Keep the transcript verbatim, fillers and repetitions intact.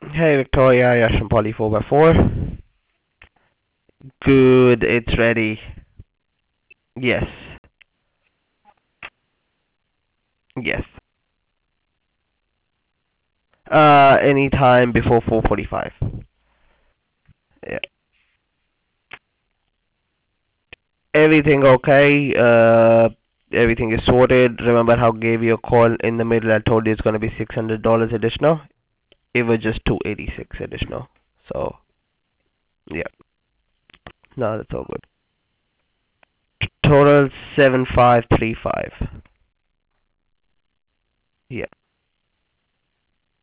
Hey Victoria, Yash from Poly four by four. Good, it's ready. Yes. Yes. Uh, anytime before four forty-five. Yeah. Everything okay? Uh, everything is sorted. Remember how I gave you a call in the middle? I told you it's gonna be six hundred dollars additional. It was just two eighty-six additional. So yeah. No, that's all good. Total seven five three five. Yeah.